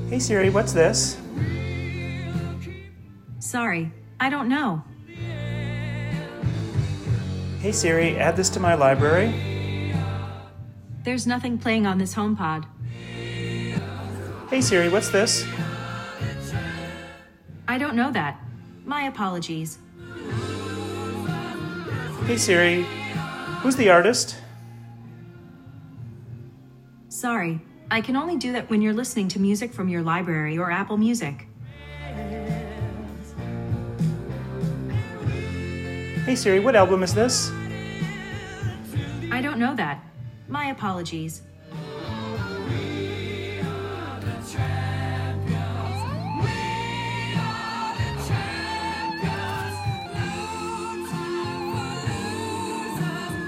Hey Siri, what's this? Sorry, I don't know. Hey Siri, add this to my library. There's nothing playing on this HomePod. Hey Siri, what's this? I don't know that. My apologies. Hey Siri, who's the artist? Sorry, I can only do that when you're listening to music from your library or Apple Music. Hey Siri, what album is this? I don't know that. My apologies.